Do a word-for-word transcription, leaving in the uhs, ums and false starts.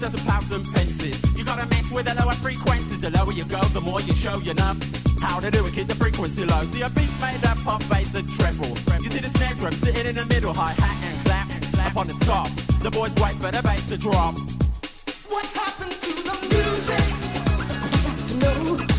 cents and pounds and pences. You gotta mess with the lower frequencies. The lower you go, the more you show you know how to do it, keep the frequency low. See a beat's made up of bass and treble. You see the snare drum sitting in the middle, hi-hat and clap, up on the top. The boys wait for the bass to drop. What happened to the music? No.